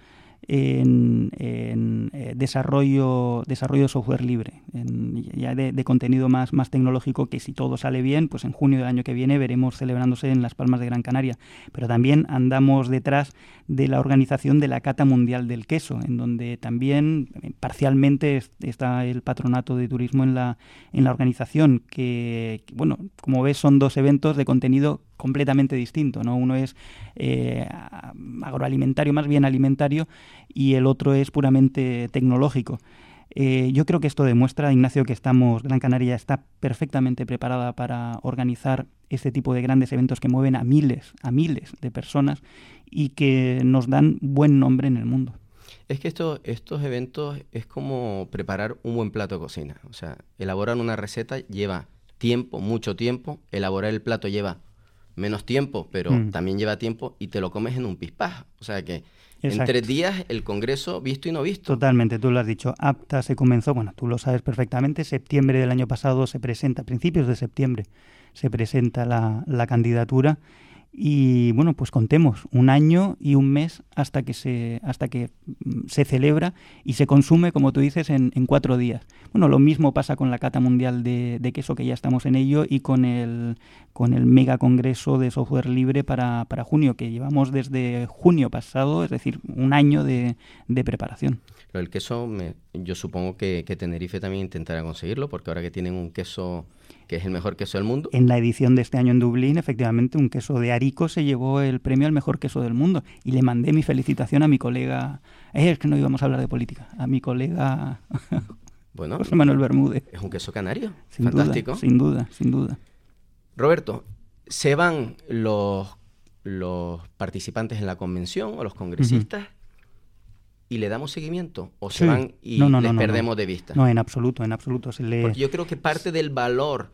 en, en eh, desarrollo, desarrollo de software libre, en, ya de, de contenido más, más tecnológico, que si todo sale bien, pues en junio del año que viene veremos celebrándose en Las Palmas de Gran Canaria. Pero también andamos detrás de la organización de la Cata Mundial del Queso, en donde también parcialmente está el Patronato de Turismo en la, en la organización, que, que, bueno, como ves, son dos eventos de contenido completamente distinto, ¿no? Uno es eh, agroalimentario, más bien alimentario, y el otro es puramente tecnológico. Eh, yo creo que esto demuestra, Ignacio, que estamos, Gran Canaria está perfectamente preparada para organizar este tipo de grandes eventos que mueven a miles, a miles de personas y que nos dan buen nombre en el mundo. Es que esto, estos eventos es como preparar un buen plato de cocina. O sea, elaborar una receta lleva tiempo, mucho tiempo. Elaborar el plato lleva menos tiempo, pero mm. también lleva tiempo, y te lo comes en un pispás. O sea que Exacto. en tres días el congreso visto y no visto. Totalmente, tú lo has dicho. APTA se comenzó, bueno, tú lo sabes perfectamente, septiembre del año pasado se presenta, a principios de septiembre se presenta la, la candidatura. Y bueno, pues contemos un año y un mes hasta que se hasta que se celebra y se consume, como tú dices, en, en cuatro días. Bueno, lo mismo pasa con la Cata Mundial de, de Queso, que ya estamos en ello, y con el con el mega congreso de software libre para, para junio, que llevamos desde junio pasado, es decir, un año de, de preparación. Lo del queso, me, yo supongo que, que Tenerife también intentará conseguirlo, porque ahora que tienen un queso que es el mejor queso del mundo. En la edición de este año en Dublín, efectivamente, un queso de Arico se llevó el premio al mejor queso del mundo. Y le mandé mi felicitación a mi colega, eh, es que no íbamos a hablar de política, a mi colega bueno, José Manuel Bermúdez. Es un queso canario, sin fantástico. Duda, sin duda, sin duda. Roberto, ¿Se van los, los participantes en la convención o los congresistas uh-huh. y le damos seguimiento? ¿O se sí. van y no, no, les no, perdemos no. de vista? No, en absoluto, en absoluto. Se le... Porque yo creo que parte del valor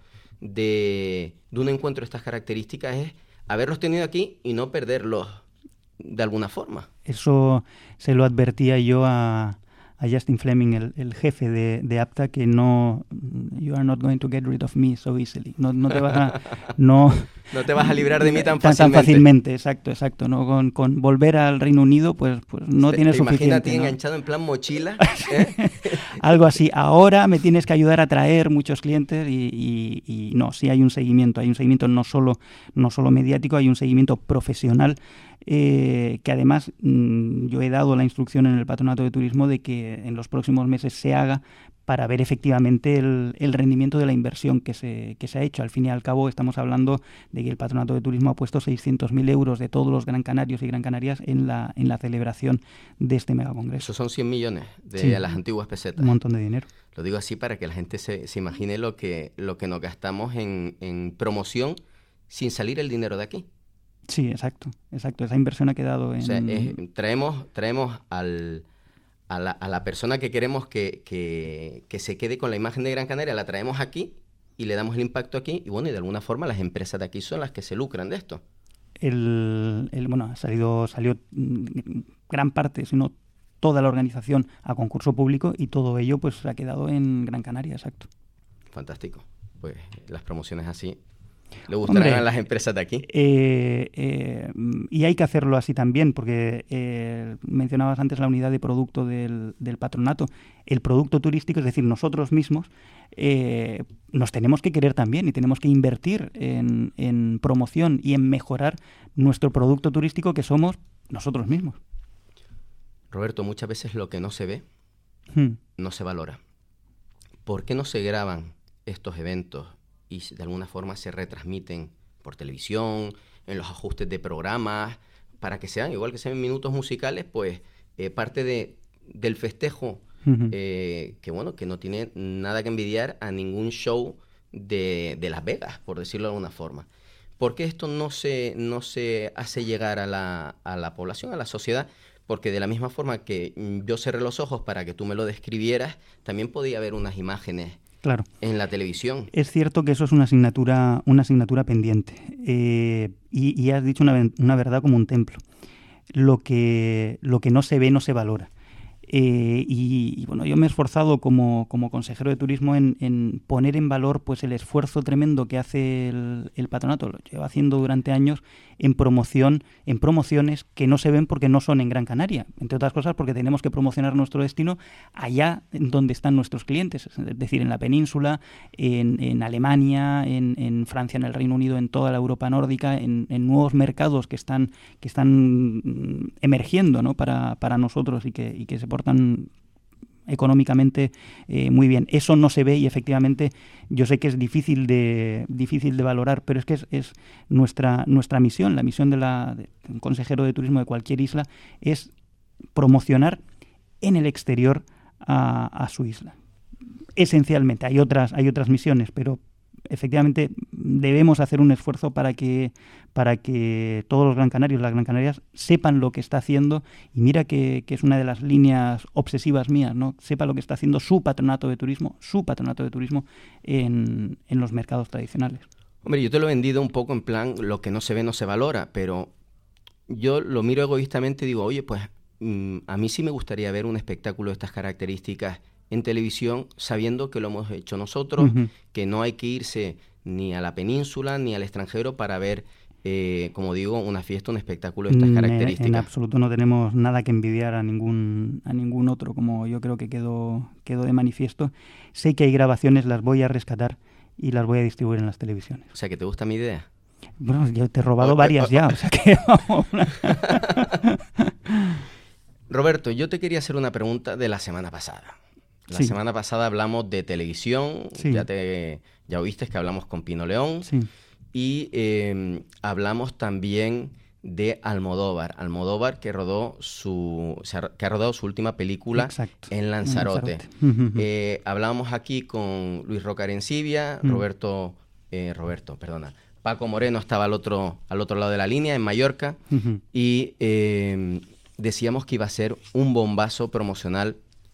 de, de un encuentro de estas características es haberlos tenido aquí y no perderlos de alguna forma. Eso se lo advertía yo a, a Justin Fleming, el, el jefe de, de APTA, que no... You are not going to get rid of me so easily. No, no te vas a... No, no te vas a librar de mí tan, tan fácilmente. Tan fácilmente, exacto, exacto. ¿No? Con, con volver al Reino Unido, pues, pues no te, tienes te suficiente. Imagínate ¿no? enganchado en plan mochila. ¿eh? Algo así. Ahora me tienes que ayudar a traer muchos clientes y, y, y no, sí hay un seguimiento. Hay un seguimiento no solo, no solo mediático, hay un seguimiento profesional. Eh, que además mmm, yo he dado la instrucción en el Patronato de Turismo de que en los próximos meses se haga para ver efectivamente el, el rendimiento de la inversión que se, que se ha hecho. Al fin y al cabo estamos hablando de que el Patronato de Turismo ha puesto seiscientos mil euros de todos los Gran Canarios y Gran Canarias en la, en la celebración de este megacongreso. Eso son cien millones de sí, las antiguas pesetas. Un montón de dinero. Lo digo así para que la gente se, se imagine lo que, lo que nos gastamos en, en promoción sin salir el dinero de aquí. Sí, exacto, exacto. Esa inversión ha quedado en... O sea, es, traemos, traemos al, a, la, a la persona que queremos que, que, que se quede con la imagen de Gran Canaria, la traemos aquí y le damos el impacto aquí. Y bueno, y de alguna forma las empresas de aquí son las que se lucran de esto. El, el, bueno, ha salido, salió gran parte, si no toda la organización a concurso público y todo ello pues ha quedado en Gran Canaria, exacto. Fantástico. Pues las promociones así... ¿Le gustarán Hombre, a las empresas de aquí? Eh, eh, y hay que hacerlo así también, porque eh, mencionabas antes la unidad de producto del, del patronato. El producto turístico, es decir, nosotros mismos, eh, nos tenemos que querer también y tenemos que invertir en, en promoción y en mejorar nuestro producto turístico que somos nosotros mismos. Roberto, muchas veces lo que no se ve hmm. no se valora. ¿Por qué no se graban estos eventos y de alguna forma se retransmiten por televisión, en los ajustes de programas, para que sean, igual que sean minutos musicales, pues eh, parte de, del festejo, uh-huh. eh, que bueno, que no tiene nada que envidiar a ningún show de, de Las Vegas, por decirlo de alguna forma? ¿Por qué esto no se, no se hace llegar a la, a la población, a la sociedad? Porque de la misma forma que yo cerré los ojos para que tú me lo describieras, también podía haber unas imágenes Claro. en la televisión. Es cierto que eso es una asignatura, una asignatura pendiente. Eh, y, y has dicho una, una verdad como un templo. Lo que, lo que no se ve no se valora. Eh, y, y bueno, yo me he esforzado como, como consejero de turismo en, en poner en valor pues el esfuerzo tremendo que hace el, el patronato, lo lleva haciendo durante años en promoción, en promociones que no se ven porque no son en Gran Canaria, entre otras cosas porque tenemos que promocionar nuestro destino allá donde están nuestros clientes, es decir, en la península, en, en Alemania, en, en Francia, en el Reino Unido, en toda la Europa nórdica, en, en nuevos mercados que están, que están emergiendo, ¿no? para, para nosotros y que, y que se portan económicamente eh, muy bien. Eso no se ve y efectivamente yo sé que es difícil de difícil de valorar, pero es que es, es nuestra nuestra misión, la misión de la de un consejero de turismo de cualquier isla es promocionar en el exterior a, a su isla. Esencialmente, hay otras hay otras misiones, pero efectivamente debemos hacer un esfuerzo para que para que todos los Gran Canarios, las Gran Canarias, sepan lo que está haciendo, y mira que, que es una de las líneas obsesivas mías, ¿no? Sepa lo que está haciendo su patronato de turismo, su patronato de turismo en, en los mercados tradicionales. Hombre, yo te lo he vendido un poco en plan, lo que no se ve no se valora, pero yo lo miro egoístamente y digo, oye, pues mmm, a mí sí me gustaría ver un espectáculo de estas características en televisión, sabiendo que lo hemos hecho nosotros, uh-huh. que no hay que irse ni a la península ni al extranjero para ver, eh, como digo, una fiesta, un espectáculo de estas características. En, en absoluto no tenemos nada que envidiar a ningún a ningún otro, como yo creo que quedó, quedó de manifiesto. Sé que hay grabaciones, las voy a rescatar y las voy a distribuir en las televisiones. O sea, ¿que te gusta mi idea? Bueno, yo te he robado oh, varias oh, oh, ya, o sea que... Roberto, yo te quería hacer una pregunta de la semana pasada. La sí. semana pasada hablamos de televisión, sí. ya te ya oíste que hablamos con Pino León, sí. y eh, hablamos también de Almodóvar. Almodóvar que rodó su o sea, que ha rodado su última película Exacto. en Lanzarote. Lanzarote. eh, hablamos aquí con Luis Roca Arencibia, uh-huh. Roberto, eh, Roberto, perdona, Paco Moreno estaba al otro, al otro lado de la línea, en Mallorca, uh-huh. y eh, decíamos que iba a ser un bombazo promocional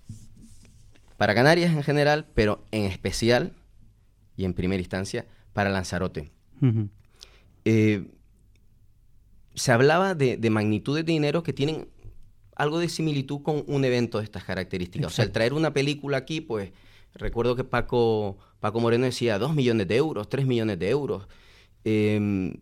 para Canarias en general, pero en especial, y en primera instancia, para Lanzarote. Uh-huh. Eh, se hablaba de, de magnitudes de dinero que tienen algo de similitud con un evento de estas características. Exacto. O sea, el traer una película aquí, pues, recuerdo que Paco, Paco Moreno decía dos millones de euros, tres millones de euros. Eh,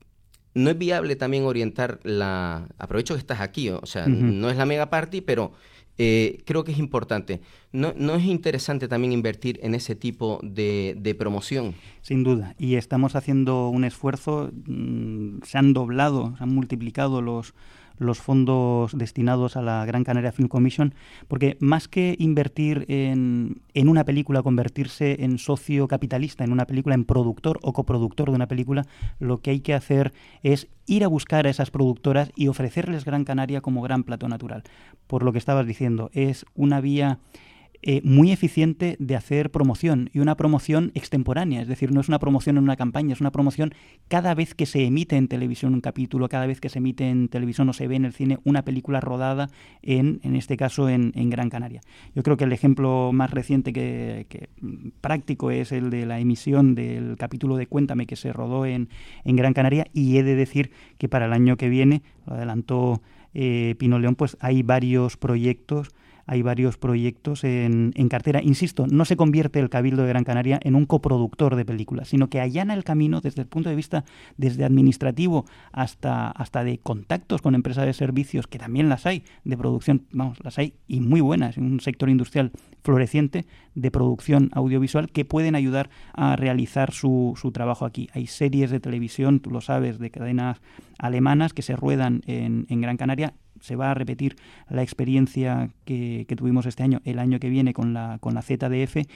no es viable también orientar la... Aprovecho que estás aquí, o sea, uh-huh. no es la mega party, pero eh, creo que es importante. ¿No, ¿No es interesante también invertir en ese tipo de, de promoción? Sin duda, y estamos haciendo un esfuerzo, mmm, se han doblado, se han multiplicado los... los fondos destinados a la Gran Canaria Film Commission, porque más que invertir en, en una película, convertirse en socio capitalista en una película, en productor o coproductor de una película, lo que hay que hacer es ir a buscar a esas productoras y ofrecerles Gran Canaria como gran plato natural. Por lo que estabas diciendo, es una vía Eh, muy eficiente de hacer promoción, y una promoción extemporánea, es decir, no es una promoción en una campaña, es una promoción cada vez que se emite en televisión un capítulo, cada vez que se emite en televisión o se ve en el cine una película rodada en, en este caso en, en Gran Canaria. Yo creo que el ejemplo más reciente que, que práctico es el de la emisión del capítulo de Cuéntame que se rodó en, en Gran Canaria, y he de decir que para el año que viene, lo adelantó eh, Pino León, pues hay varios proyectos Hay varios proyectos en, en cartera. Insisto, no se convierte el Cabildo de Gran Canaria en un coproductor de películas, sino que allana el camino desde el punto de vista desde administrativo hasta, hasta de contactos con empresas de servicios, que también las hay, de producción, vamos, las hay y muy buenas, en un sector industrial floreciente de producción audiovisual, que pueden ayudar a realizar su, su trabajo aquí. Hay series de televisión, tú lo sabes, de cadenas alemanas que se ruedan en, en Gran Canaria. Se va a repetir la experiencia que, que tuvimos este año, el año que viene con la, con la Z D F,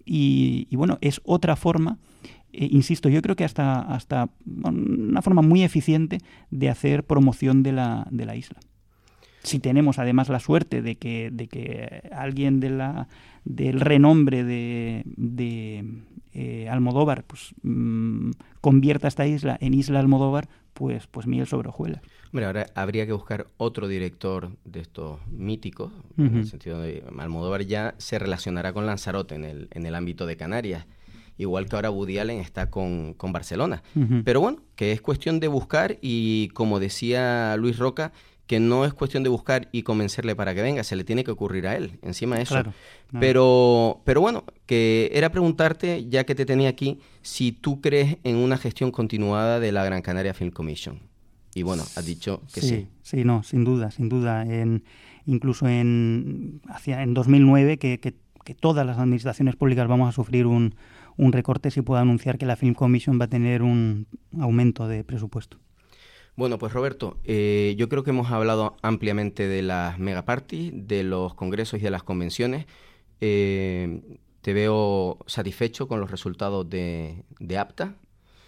y, y bueno, es otra forma, eh, insisto, yo creo que hasta, hasta bueno, una forma muy eficiente de hacer promoción de la, de la isla. Si tenemos además la suerte de que, de que alguien de la, del renombre de, de eh, Almodóvar pues, mmm, convierta esta isla en Isla Almodóvar, pues, pues miel sobre hojuelas. Hombre, ahora habría que buscar otro director de estos míticos, uh-huh. en el sentido de Almodóvar ya se relacionará con Lanzarote en el, en el ámbito de Canarias, igual que ahora Woody Allen está con, con Barcelona. Uh-huh. Pero bueno, que es cuestión de buscar, y como decía Luis Roca, que no es cuestión de buscar y convencerle para que venga, se le tiene que ocurrir a él, encima de eso. Claro, claro. Pero, pero bueno, que era preguntarte, ya que te tenía aquí, si tú crees en una gestión continuada de la Gran Canaria Film Commission. Y bueno, has dicho que sí. Sí, sí, no, sin duda, sin duda. En, incluso en, hacia, en dos mil nueve, que, que, que todas las administraciones públicas vamos a sufrir un, un recorte, se puede anunciar que la Film Commission va a tener un aumento de presupuesto. Bueno, pues Roberto, eh, yo creo que hemos hablado ampliamente de las megaparties, de los congresos y de las convenciones. Eh, te veo satisfecho con los resultados de, de APTA,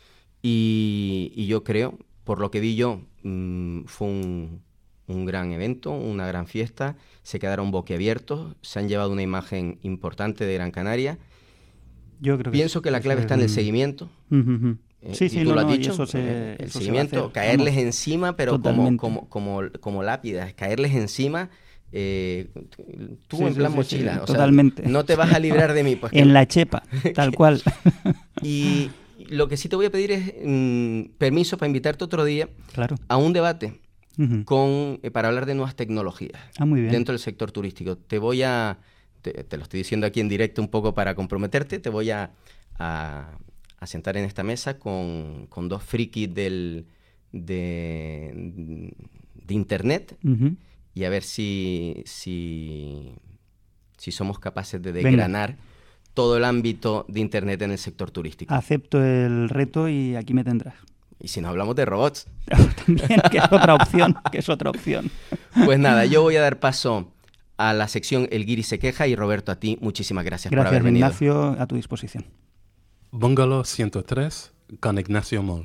y, y yo creo, por lo que vi yo, mmm, fue un, un gran evento, una gran fiesta, se quedaron boquiabiertos, se han llevado una imagen importante de Gran Canaria. Yo creo que Pienso que la clave está en el seguimiento. Uh-huh. Eh, sí, y sí, tú no, lo has no, dicho, eso se, eh, el eso seguimiento, caerles Vamos, encima, pero como, como, como, como lápidas, caerles encima, eh, tú sí, en plan sí, mochila, sí, o totalmente. Sea, no te vas a librar de mí. Pues en que... la chepa, tal cual. Y lo que sí te voy a pedir es mmm, permiso para invitarte otro día claro. a un debate uh-huh. con, eh, para hablar de nuevas tecnologías ah, muy bien. dentro del sector turístico. Te voy a, te, te lo estoy diciendo aquí en directo un poco para comprometerte, te voy a... a a sentar en esta mesa con, con dos frikis del, de, de Internet uh-huh. y a ver si, si, si somos capaces de desgranar Venga. todo el ámbito de Internet en el sector turístico. Acepto el reto y aquí me tendrás. Y si no hablamos de robots. También, que es otra opción, que es otra opción. Pues nada, yo voy a dar paso a la sección El Guiri se queja, y Roberto, a ti, muchísimas gracias, gracias por haber venido. Gracias, Ignacio, a tu disposición. Bungalow ciento tres con Ignacio Moll.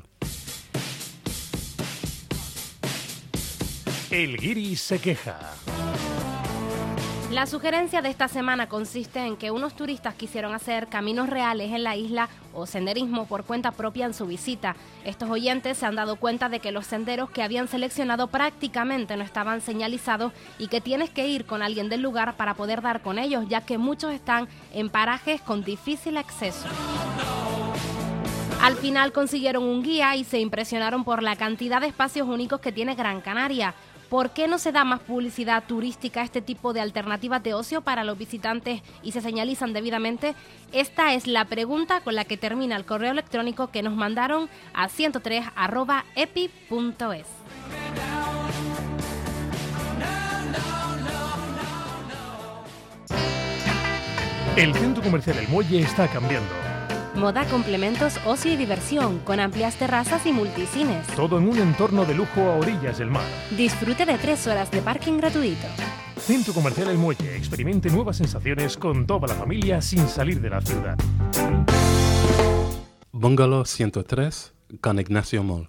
El Guiri se queja. La sugerencia de esta semana consiste en que unos turistas quisieron hacer caminos reales en la isla o senderismo por cuenta propia en su visita. Estos oyentes se han dado cuenta de que los senderos que habían seleccionado prácticamente no estaban señalizados y que tienes que ir con alguien del lugar para poder dar con ellos, ya que muchos están en parajes con difícil acceso. Al final consiguieron un guía y se impresionaron por la cantidad de espacios únicos que tiene Gran Canaria. ¿Por qué no se da más publicidad turística a este tipo de alternativas de ocio para los visitantes y se señalizan debidamente? Esta es la pregunta con la que termina el correo electrónico que nos mandaron a ciento tres arroba epi punto es. El centro comercial El Muelle está cambiando. Moda, complementos, ocio y diversión, con amplias terrazas y multicines. Todo en un entorno de lujo a orillas del mar. Disfrute de tres horas de parking gratuito. Centro Comercial El Muelle. Experimente nuevas sensaciones con toda la familia sin salir de la ciudad. Bungalow ciento tres con Ignacio Moll.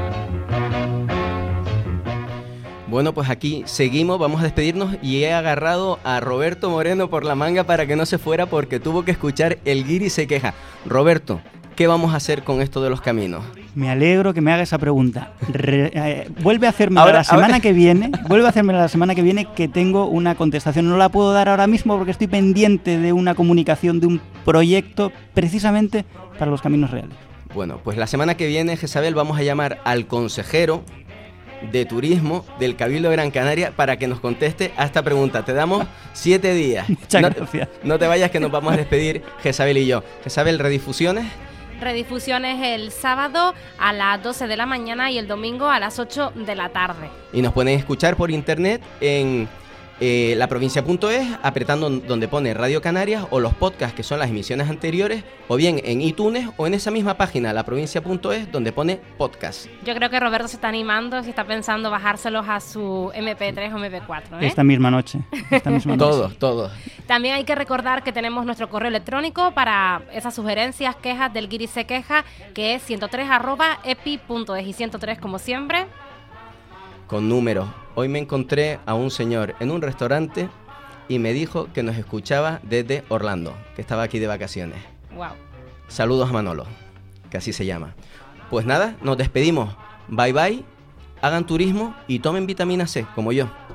Bueno, pues aquí seguimos, vamos a despedirnos y he agarrado a Roberto Moreno por la manga para que no se fuera porque tuvo que escuchar El Guiri se queja. Roberto, ¿qué vamos a hacer con esto de los caminos? Me alegro que me haga esa pregunta. Re, eh, vuelve a hacerme ahora, la semana ahora... que viene, vuelve a hacerme la semana que viene que tengo una contestación. No la puedo dar ahora mismo porque estoy pendiente de una comunicación de un proyecto precisamente para los caminos reales. Bueno, pues la semana que viene, Jezabel, vamos a llamar al consejero de turismo del Cabildo de Gran Canaria para que nos conteste a esta pregunta. Te damos siete días. Muchas no, gracias. No te vayas que nos vamos a despedir Jezabel y yo. Jezabel, redifusiones. Redifusiones el sábado a las doce de la mañana y el domingo a las ocho de la tarde. Y nos pueden escuchar por internet en eh, laprovincia punto es, apretando donde pone Radio Canarias o los podcasts que son las emisiones anteriores, o bien en iTunes o en esa misma página, laprovincia punto es, donde pone podcast. Yo creo que Roberto se está animando, si está pensando bajárselos a su eme pe tres o eme pe cuatro. ¿eh? Esta misma noche. Esta misma noche. Todos, todos. También hay que recordar que tenemos nuestro correo electrónico para esas sugerencias, quejas del Guiri se queja, que es ciento tres arroba epi punto es y ciento tres como siempre. Con números. Hoy me encontré a un señor en un restaurante y me dijo que nos escuchaba desde Orlando, que estaba aquí de vacaciones. Wow. Saludos a Manolo, que así se llama. Pues nada, nos despedimos. Bye bye, hagan turismo y tomen vitamina ce, como yo.